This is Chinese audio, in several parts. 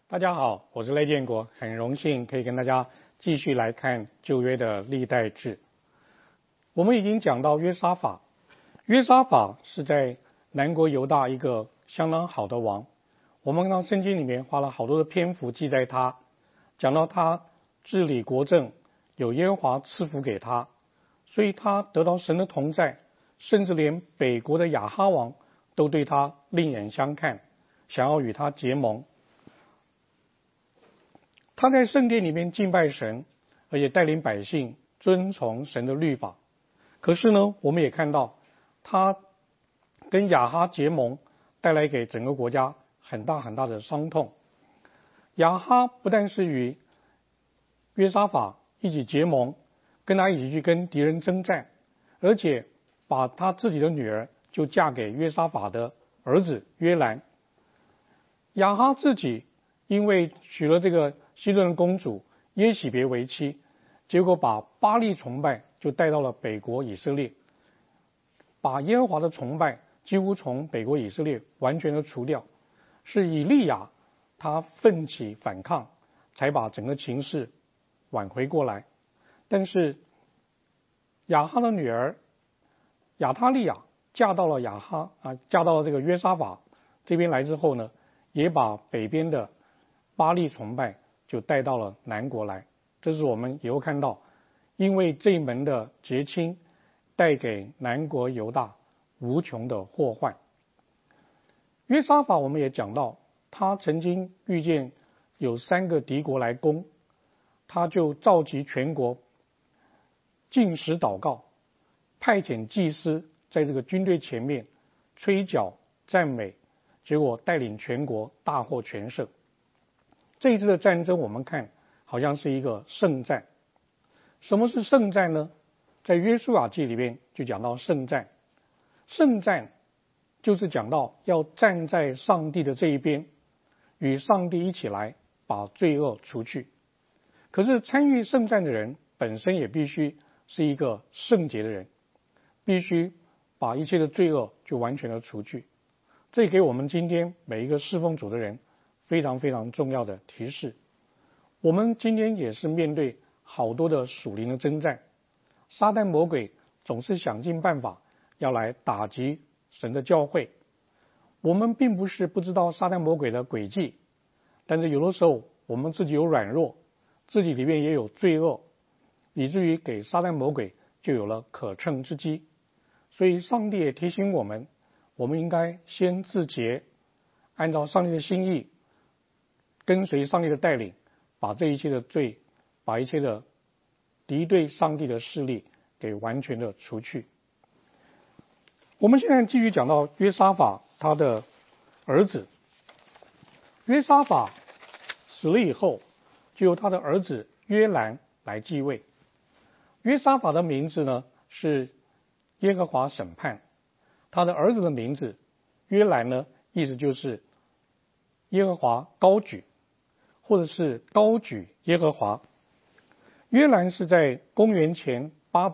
大家好，我是赖建国，很荣幸可以跟大家继续来看旧约的历代志。我们已经讲到约沙法，约沙法是在南国犹大一个相当好的王。我们看到圣经里面花了好多的篇幅记载他，讲到他治理国政，有耶和华赐福给他，所以他得到神的同在，甚至连北国的亚哈王都对他另眼相看，想要与他结盟。他在圣殿里面敬拜神，而且带领百姓遵从神的律法。可是呢，我们也看到他跟亚哈结盟，带来给整个国家很大很大的伤痛。亚哈不但是与约沙法一起结盟，跟他一起去跟敌人征战，而且把他自己的女儿就嫁给约沙法的儿子约兰。亚哈自己因为娶了这个西顿公主耶喜别为妻，结果把巴力崇拜就带到了北国以色列，把耶和华的崇拜几乎从北国以色列完全的除掉。是以利亚他奋起反抗，才把整个情势挽回过来。但是亚哈的女儿亚他利亚嫁到了嫁到了这个约沙法这边来之后呢，也把北边的巴力崇拜就带到了南国来。这是我们以后看到，因为这一门的结亲带给南国犹大无穷的祸患。约沙法我们也讲到，他曾经遇见有3个敌国来攻，他就召集全国禁食祷告，派遣祭司在这个军队前面吹角赞美，结果带领全国大获全胜。这一次的战争我们看好像是一个圣战。什么是圣战呢？在约书亚记里面就讲到圣战。圣战就是讲到要站在上帝的这一边，与上帝一起来把罪恶除去。可是参与圣战的人本身也必须是一个圣洁的人，必须把一切的罪恶就完全的除去。这给我们今天每一个侍奉主的人非常非常重要的提示。我们今天也是面对好多的属灵的征战，撒旦魔鬼总是想尽办法要来打击神的教会。我们并不是不知道撒旦魔鬼的诡计，但是有的时候我们自己有软弱，自己里面也有罪恶，以至于给撒旦魔鬼就有了可乘之机。所以上帝也提醒我们，我们应该先自洁，按照上帝的心意，跟随上帝的带领，把这一切的罪，把一切的敌对上帝的势力给完全的除去。我们现在继续讲到约沙法他的儿子。约沙法死了以后，就由他的儿子约兰来继位。约沙法的名字呢是耶和华审判，他的儿子的名字约兰呢，意思就是耶和华高举，或者是高举耶和华。约兰是在公元前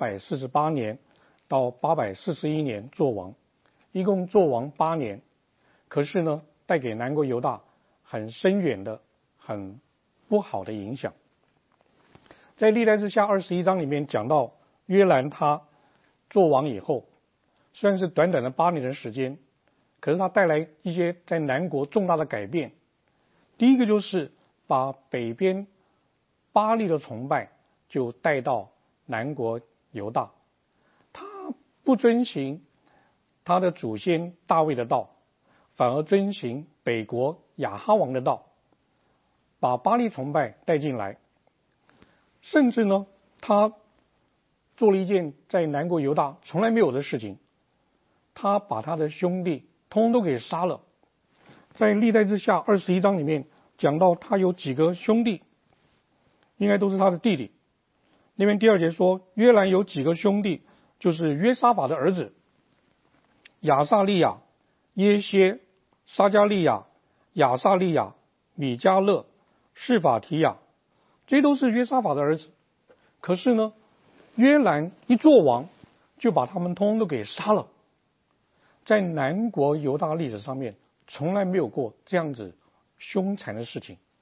848年到841年做王，一共做王8年。可是呢，带给南国犹大很深远的、很不好的影响。在历代志下21章里面讲到，约兰他做王以后，虽然是短短的8年的时间，可是他带来一些在南国重大的改变。第一个就是把北边巴力的崇拜就带到南国犹大，他不遵行他的祖先大卫的道，反而遵行北国亚哈王的道，把巴力崇拜带进来。甚至呢，他做了一件在南国犹大从来没有的事情，他把他的兄弟通通都给杀了。在历代志下21章里面讲到他有几个兄弟，应该都是他的弟弟。那边第2节说，约兰有几个兄弟，就是约沙法的儿子亚撒利亚、耶歇、撒加利亚、亚撒利亚、米迦勒、示法提亚，这些都是约沙法的儿子。可是呢，约兰一做王就把他们通通都给杀了。在南国犹大历史上面从来没有过这样子凶残的事情。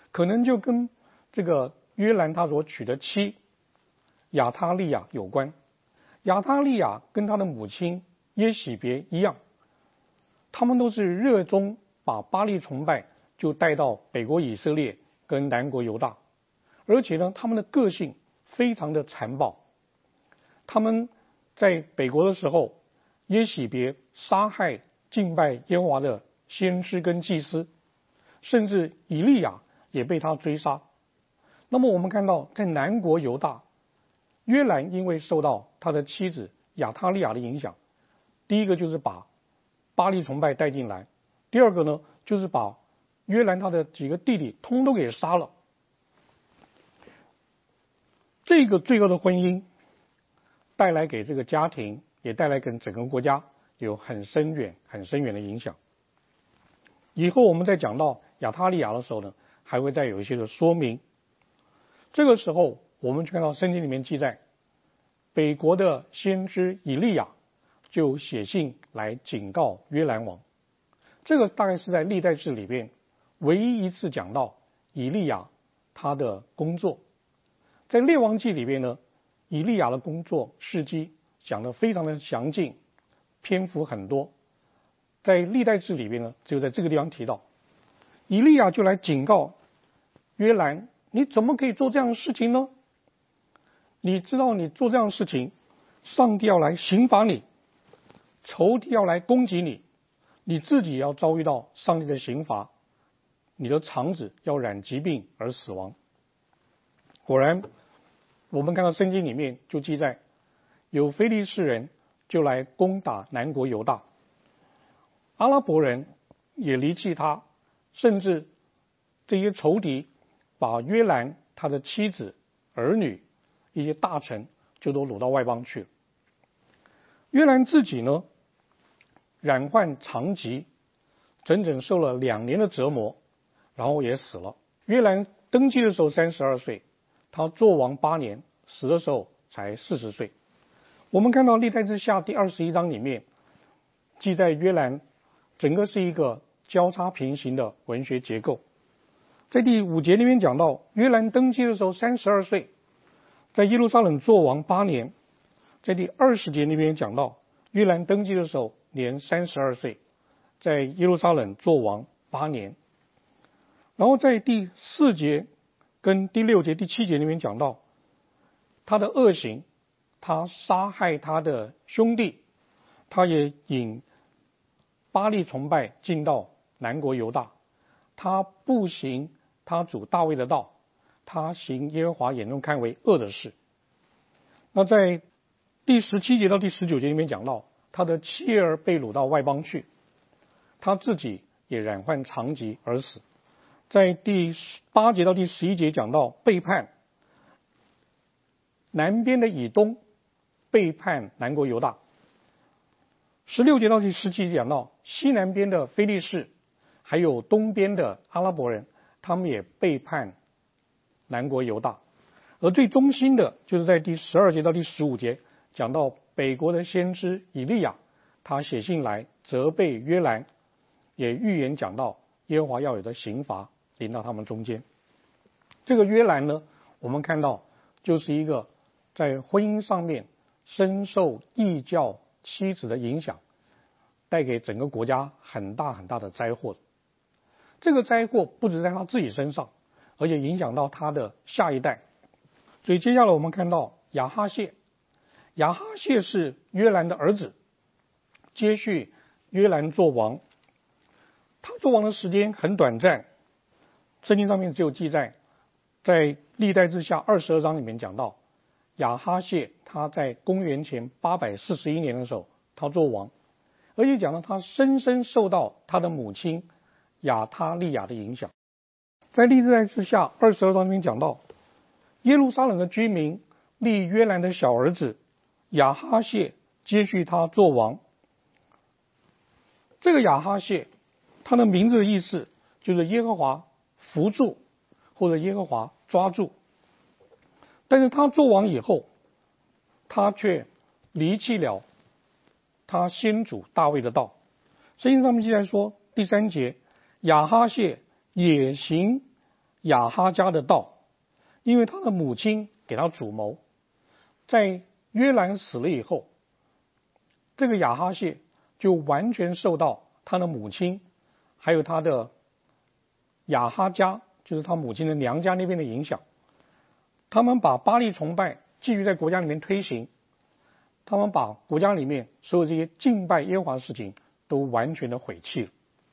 可能就跟这个约兰他所娶的妻亚他利亚有关。亚他利亚跟他的母亲耶喜别一样，他们都是热衷把巴力崇拜就带到北国以色列跟南国犹大，而且呢，他们的个性非常的残暴。他们在北国的时候，耶喜别杀害敬拜耶和华的先知跟祭司，甚至以利亚也被他追杀。那么我们看到，在南国犹大，约兰因为受到他的妻子亚他利亚的影响，第一个就是把巴力崇拜带进来，第二个呢，就是把约兰他的几个弟弟通都给杀了。这个罪恶的婚姻带来给这个家庭，也带来给整个国家有很深远的影响。以后我们在讲到亚他利亚的时候呢，还会再有一些的说明。这个时候我们看到圣经里面记载，北国的先知以利亚就写信来警告约兰王。这个大概是在历代志里边唯一一次讲到以利亚他的工作。在列王记里边呢，以利亚的工作事迹讲得非常的详尽，篇幅很多。在历代志里边呢，只有在这个地方提到，以利亚就来警告约兰，你怎么可以做这样的事情呢？你知道你做这样的事情，上帝要来刑罚你，仇敌要来攻击你，你自己要遭遇到上帝的刑罚，你的肠子要染疾病而死亡。果然我们看到圣经里面就记载，有非利士人就来攻打南国犹大，阿拉伯人也离弃他，甚至这些仇敌把约兰他的妻子儿女一些大臣就都掳到外邦去了。约兰自己呢，染患肠疾，整整受了2年的折磨，然后也死了。约兰登基的时候32岁，他做王8年，死的时候才40岁。我们看到历代志下第21章里面记载约兰整个是一个交叉平行的文学结构。在第5节里面讲到，约兰登基的时候32岁，在耶路撒冷做王8年。在第20节里面讲到，约兰登基的时候年32岁，在耶路撒冷做王8年。然后在第4节跟第6节、第7节里面讲到他的恶行，他杀害他的兄弟，他也引巴力崇拜进到南国犹大，他不行他主大卫的道，他行耶和华眼中看为恶的事。那在第17节到第19节里面讲到，他的妻儿被掳到外邦去，他自己也染患肠疾而死。在第8节到第11节讲到背叛南边的以东，背叛南国犹大。16节到第17节讲到西南边的非利士，还有东边的阿拉伯人，他们也背叛南国犹大。而最中心的就是在第12节到第15节讲到北国的先知以利亚，他写信来责备约兰，也预言讲到耶和华要有的刑罚临到他们中间。这个约兰呢，我们看到就是一个在婚姻上面深受异教妻子的影响，带给整个国家很大的灾祸。这个灾祸不止在他自己身上，而且影响到他的下一代。所以接下来我们看到亚哈谢，亚哈谢是约兰的儿子，接续约兰做王。他做王的时间很短暂，圣经上面只有记载，在历代志下22章里面讲到，亚哈谢他在公元前841年的时候他做王，而且讲到他深深受到他的母亲亚他利亚的影响。在历代志下22章里面讲到，耶路撒冷的居民立约兰的小儿子亚哈谢接续他做王。这个亚哈谢他的名字的意思就是耶和华扶助或者耶和华抓住。但是他做王以后，他却离弃了他先祖大卫的道。圣经上面记载说，第3节，亚哈谢也行亚哈家的道，因为他的母亲给他主谋。在约兰死了以后，这个亚哈谢就完全受到他的母亲还有他的亚哈家，就是他母亲的娘家那边的影响。他们把巴力崇拜继续在国家里面推行，他们把国家里面所有这些敬拜耶和华的事情都完全的毁弃了。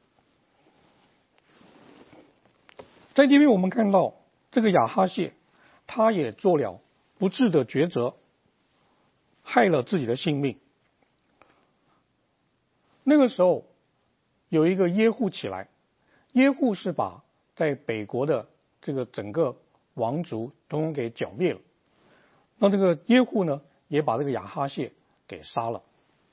在这边我们看到这个亚哈谢，他也做了不智的抉择，害了自己的性命。那个时候有一个耶户起来，耶户是把在北国的这个整个王族统统给剿灭了。那这个耶户呢，也把这个亚哈谢给杀了。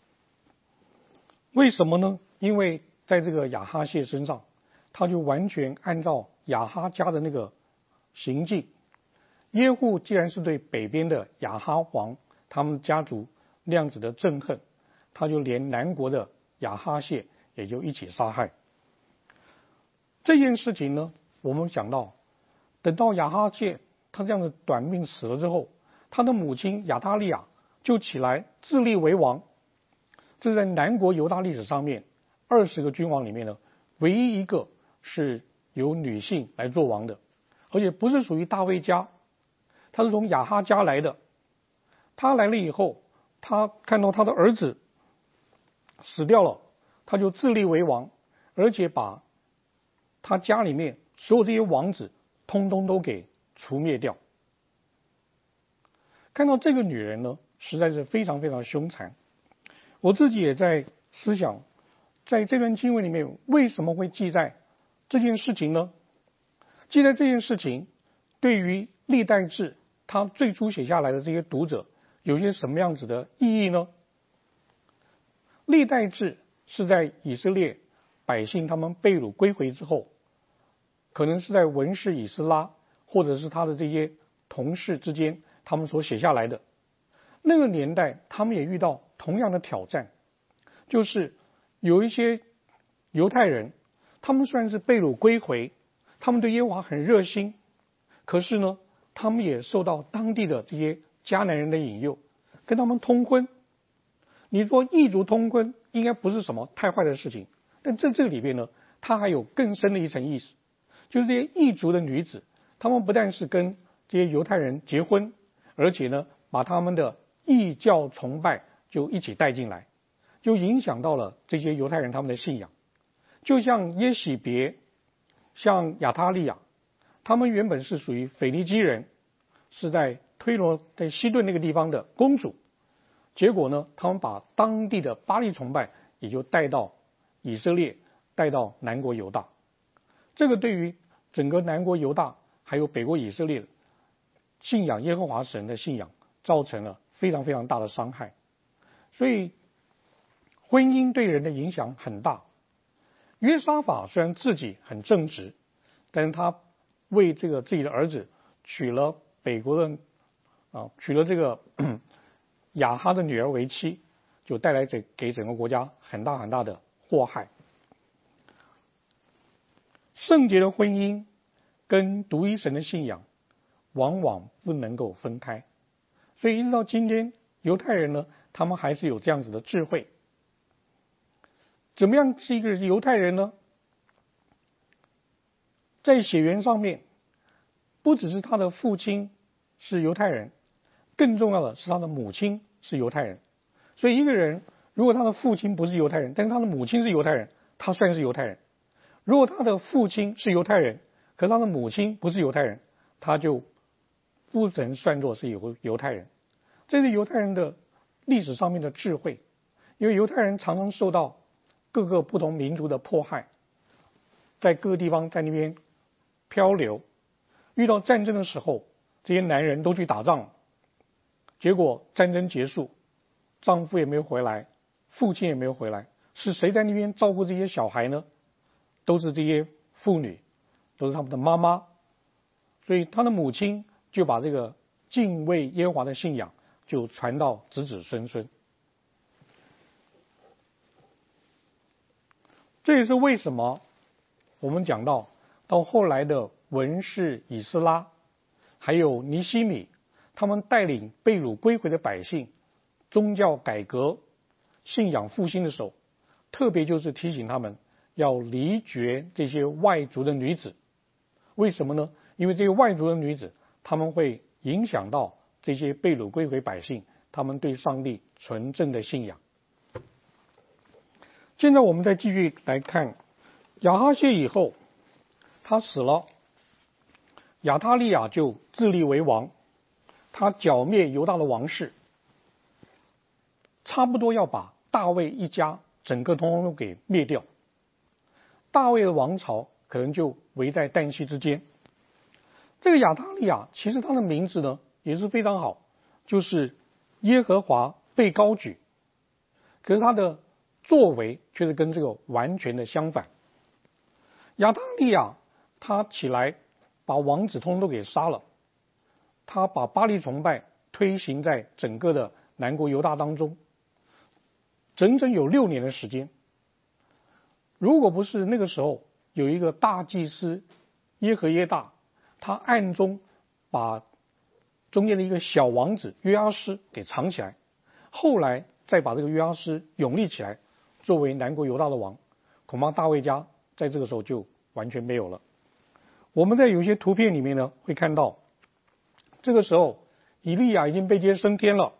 为什么呢？因为在这个亚哈谢身上，他就完全按照亚哈家的那个行径。耶户既然是对北边的亚哈王他们家族那样子的憎恨，他就连南国的亚哈谢也就一起杀害。这件事情呢，我们讲到，等到亚哈谢他这样的短命死了之后，他的母亲亚他利亚就起来自立为王。这是在南国犹大历史上面20个君王里面呢，唯一一个是由女性来做王的，而且不是属于大卫家，他是从亚哈家来的。他来了以后，他看到他的儿子死掉了，他就自立为王，而且把他家里面所有这些王子通通都给除灭掉。看到这个女人呢，实在是非常非常凶残。我自己也在思想，在这段经文里面为什么会记载这件事情呢？记载这件事情对于历代志他最初写下来的这些读者有些什么样子的意义呢？历代志是在以色列百姓他们被掳归回之后，可能是在文士以斯拉或者是他的这些同事之间他们所写下来的。那个年代他们也遇到同样的挑战，就是有一些犹太人，他们虽然是被掳归回，他们对耶和华很热心，可是呢，他们也受到当地的这些迦南人的引诱，跟他们通婚。你说异族通婚应该不是什么太坏的事情，但在这里边呢，它还有更深的一层意思，就是这些异族的女子，她们不但是跟这些犹太人结婚，而且呢，把他们的异教崇拜就一起带进来，就影响到了这些犹太人他们的信仰。就像耶洗别，像亚他利亚，他们原本是属于腓尼基人，是在推罗在西顿那个地方的公主，结果呢，他们把当地的巴力崇拜也就带到以色列，带到南国犹大。这个对于整个南国犹大还有北国以色列信仰耶和华神的信仰造成了非常非常大的伤害。所以婚姻对人的影响很大。约沙法虽然自己很正直，但是他为这个自己的儿子娶了北国的娶了这个亚哈的女儿为妻，就带来给整个国家很大很大的祸害。圣洁的婚姻跟独一神的信仰往往不能够分开，所以一直到今天，犹太人呢，他们还是有这样子的智慧。怎么样是一个犹太人呢？在血缘上面，不只是他的父亲是犹太人，更重要的是他的母亲是犹太人。所以一个人如果他的父亲不是犹太人，但是他的母亲是犹太人，他算是犹太人。如果他的父亲是犹太人，可是他的母亲不是犹太人，他就不能算作是犹太人。这是犹太人的历史上面的智慧，因为犹太人常常受到各个不同民族的迫害，在各个地方在那边漂流，遇到战争的时候，这些男人都去打仗，结果战争结束，丈夫也没有回来，父亲也没有回来，是谁在那边照顾这些小孩呢？都是这些妇女，都是他们的妈妈。所以他的母亲就把这个敬畏耶和华的信仰就传到子子孙孙。这也是为什么我们讲到后来的文士以斯拉，还有尼希米，他们带领被掳归回的百姓，宗教改革、信仰复兴的时候，特别就是提醒他们要离绝这些外族的女子。为什么呢？因为这些外族的女子，他们会影响到这些被掳归回百姓，他们对上帝纯正的信仰。现在我们再继续来看亚哈谢以后，他死了，亚他利雅就自立为王，他剿灭犹大的王室，差不多要把大卫一家整个通通都给灭掉。大卫的王朝可能就危在旦夕之间。这个亚他利雅其实他的名字呢也是非常好，就是耶和华被高举，可是他的作为却是跟这个完全的相反。亚他利雅他起来把王子通通都给杀了，他把巴力崇拜推行在整个的南国犹大当中，整整有6年的时间。如果不是那个时候有一个大祭司耶和耶大，他暗中把中间的一个小王子约阿施给藏起来，后来再把这个约阿施永立起来作为南国犹大的王，恐怕大卫家在这个时候就完全没有了。我们在有些图片里面呢会看到，这个时候以利亚已经被接升天了，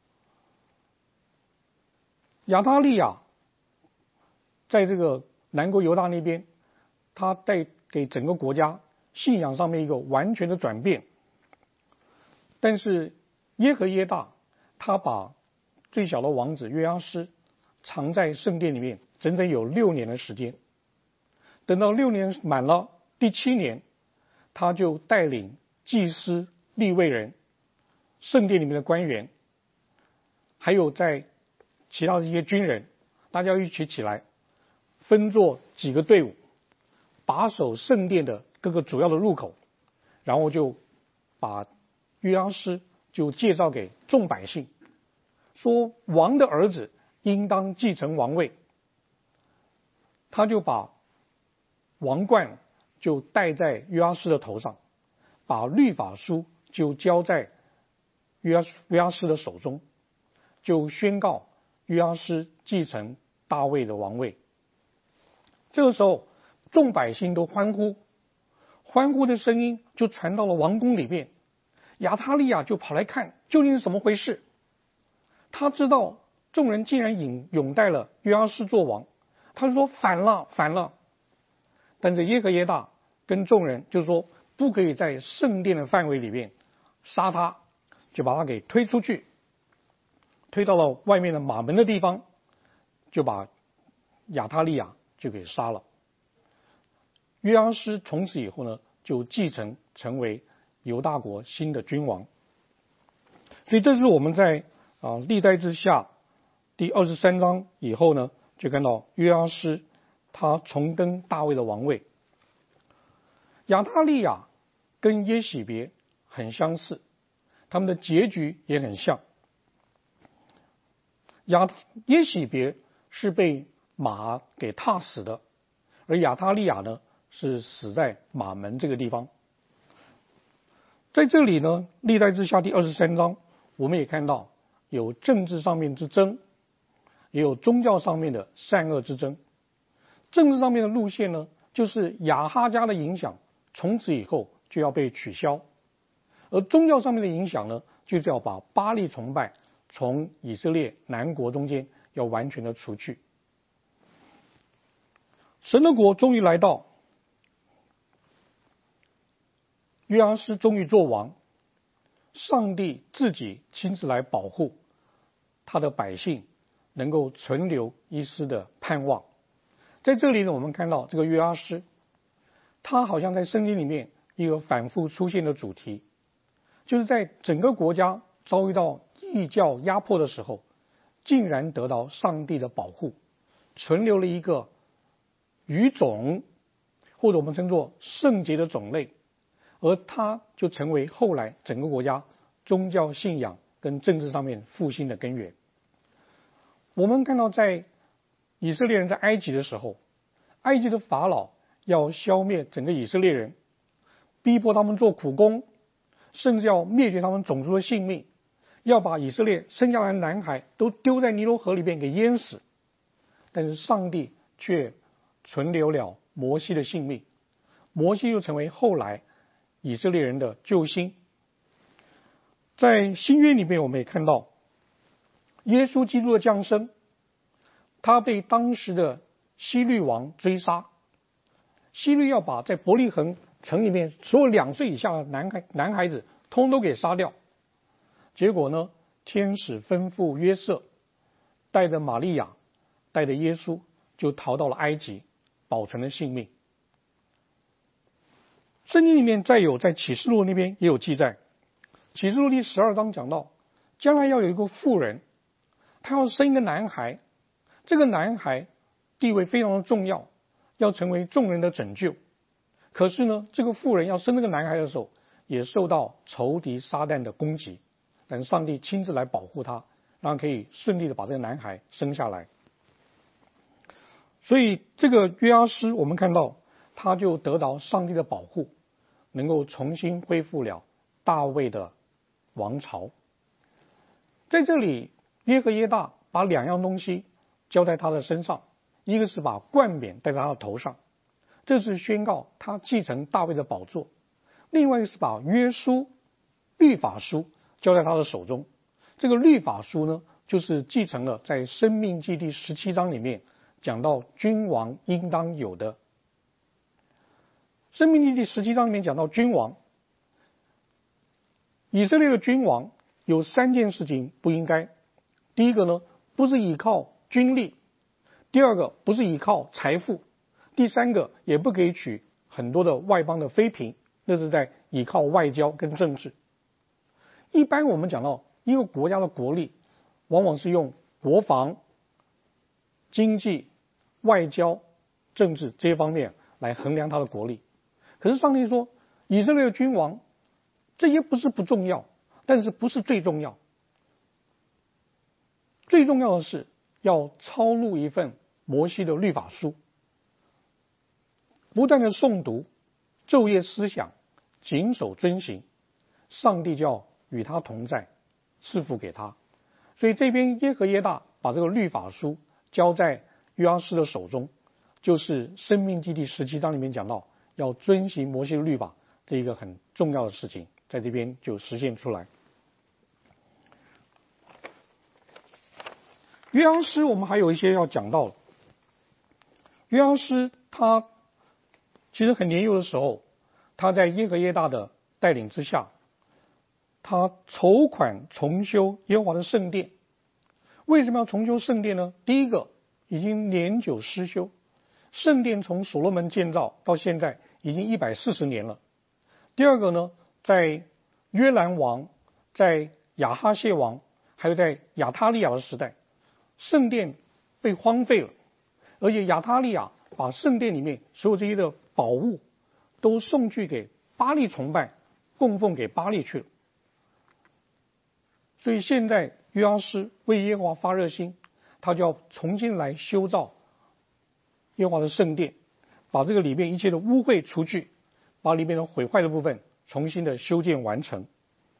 亚他利雅在这个南国犹大那边，他带给整个国家信仰上面一个完全的转变。但是耶和耶大他把最小的王子约阿施藏在圣殿里面，整整有6年的时间。等到6年满了，第7年，他就带领祭司、利未人、圣殿里面的官员，还有在其他的一些军人，大家一起起来，分作几个队伍，把守圣殿的各个主要的入口，然后就把约阿施就介绍给众百姓，说王的儿子应当继承王位。他就把王冠就戴在约阿施的头上，把律法书就交在约阿施的手中，就宣告约阿施继承大卫的王位。这个时候众百姓都欢呼，欢呼的声音就传到了王宫里面。亚他利雅就跑来看究竟是怎么回事。他知道众人竟然拥戴了约阿施做王，他就说反了反了。但是耶和耶大跟众人就说不可以在圣殿的范围里面杀他，就把他给推出去，推到了外面的马门的地方，就把亚他利雅就给杀了。约阿施从此以后呢，就继承成为犹大国新的君王。所以这是我们在历代志下第23章以后呢，就看到约阿施他重登大卫的王位。亚他利雅跟耶洗别很相似，他们的结局也很像。耶洗别是被马给踏死的，而亚他利雅呢是死在马门这个地方。在这里呢，历代志下第23章我们也看到有政治上面之争，也有宗教上面的善恶之争。政治上面的路线呢，就是亚哈家的影响从此以后就要被取消，而宗教上面的影响呢，就是要把巴力崇拜从以色列南国中间要完全的除去。神的国终于来到，约阿施终于做王，上帝自己亲自来保护他的百姓，能够存留一丝的盼望。在这里呢，我们看到这个约阿施，他好像在圣经里面一个反复出现的主题，就是在整个国家遭遇到异教压迫的时候，竟然得到上帝的保护，存留了一个语种，或者我们称作圣洁的种类，而他就成为后来整个国家宗教信仰跟政治上面复兴的根源。我们看到在以色列人在埃及的时候，埃及的法老要消灭整个以色列人， 逼迫他们做苦工，甚至要灭绝他们种族的性命，要把以色列生下来的男孩都丢在尼罗河里边给淹死。但是上帝却存留了摩西的性命，摩西就成为后来以色列人的救星。在新约里面，我们也看到耶稣基督的降生，他被当时的希律王追杀，希律要把在伯利恒城里面所有2岁以下的男孩子通都给杀掉。结果呢，天使吩咐约瑟带着玛利亚带着耶稣就逃到了埃及，保存了性命。圣经里面再有在启示录那边也有记载，启示录第12章讲到，将来要有一个妇人，她要生一个男孩，这个男孩地位非常的重要，要成为众人的拯救。可是呢，这个妇人要生这个男孩的时候，也受到仇敌撒旦的攻击，但上帝亲自来保护他，让他可以顺利的把这个男孩生下来。所以这个约阿施，我们看到他就得到上帝的保护，能够重新恢复了大卫的王朝。在这里，耶和耶大把2样东西交在他的身上，一个是把冠冕戴在他的头上，这是宣告他继承大卫的宝座；另外一个是把约书律法书交在他的手中。这个律法书呢，就是继承了在申命记第17章里面讲到君王应当有的。申命记第17章里面讲到君王，以色列的君王有3件事情不应该。第一个呢，不是依靠军力；第二个，不是依靠财富；第三个，也不可以娶很多的外邦的妃嫔，那是在依靠外交跟政治。一般我们讲到一个国家的国力，往往是用国防、经济、外交、政治这些方面来衡量它的国力。可是上帝说，以色列的君王这些不是不重要，但是不是最重要。最重要的是要抄录一份摩西的律法书，不断的诵读，昼夜思想，谨守遵行，上帝就要与他同在，赐福给他。所以这边耶和耶大把这个律法书交在约阿施的手中，就是申命记第17章里面讲到要遵行摩西的律法这一个很重要的事情，在这边就实现出来。约阿施我们还有一些要讲到的。约阿施他其实很年幼的时候，他在耶和耶大的带领之下，他筹款重修耶和华的圣殿。为什么要重修圣殿呢？第一个，已经年久失修，圣殿从所罗门建造到现在已经140年了。第二个呢，在约兰王、在亚哈谢王还有在亚他利亚的时代，圣殿被荒废了，而且亚他利亚把圣殿里面所有这些的宝物都送去给巴力崇拜，供奉给巴力去了。所以现在约阿施为耶和华发热心，他就要重新来修造耶和华的圣殿，把这个里面一切的污秽除去，把里面的毁坏的部分重新的修建完成。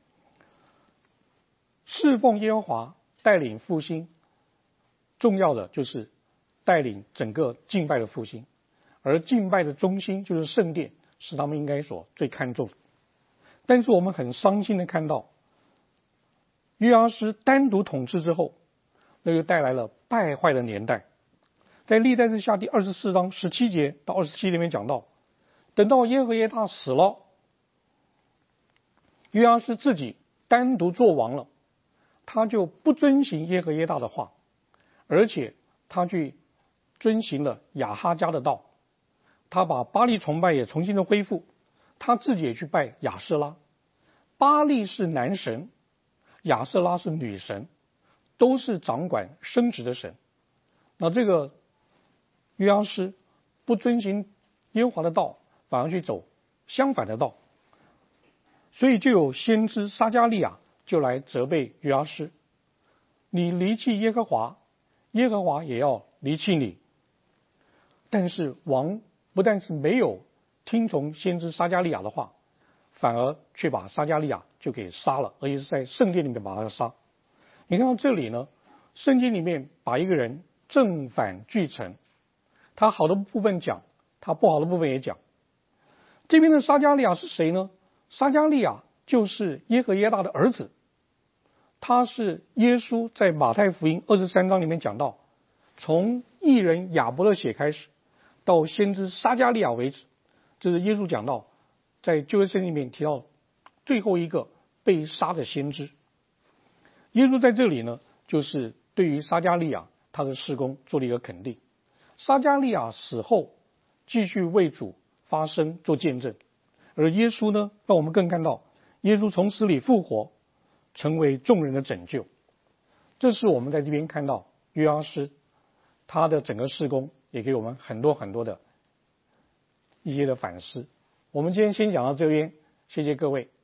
侍奉耶和华带领复兴，重要的就是带领整个敬拜的复兴，而敬拜的中心就是圣殿，是他们应该所最看重的。但是我们很伤心的看到，约阿施单独统治之后，那就带来了败坏的年代。在历代志下第24章17节到27节里面讲到，等到耶和耶大死了，约阿施自己单独做王了，他就不遵行耶和耶大的话，而且他去遵行了亚哈家的道，他把巴力崇拜也重新的恢复，他自己也去拜亚舍拉。巴力是男神，亚舍拉是女神，都是掌管生殖的神。那这个约阿施不遵行耶和华的道，反而去走相反的道，所以就有先知撒迦利亚就来责备约阿施，你离弃耶和华，耶和华也要离弃你。但是王不但是没有听从先知撒迦利亚的话， 反而却把撒迦利亚就给杀了，而且是在圣殿里面把他杀。你看到这里呢，圣经里面把一个人正反俱陈，他好的部分讲，他不好的部分也讲。这边的撒迦利亚是谁呢？撒迦利亚就是耶和耶大的儿子，他是耶稣在马太福音23章里面讲到，从义人亚伯的血开始，到先知撒迦利亚为止，这是耶稣讲到在旧约圣经里面提到最后一个被杀的先知。耶稣在这里呢，就是对于撒迦利亚他的事工做了一个肯定。撒迦利亚死后继续为主发声做见证，而耶稣呢，让我们更看到耶稣从死里复活，成为众人的拯救。这是我们在这边看到约阿施他的整个事工，也给我们很多很多的一些的反思。我们今天先讲到这边，谢谢各位。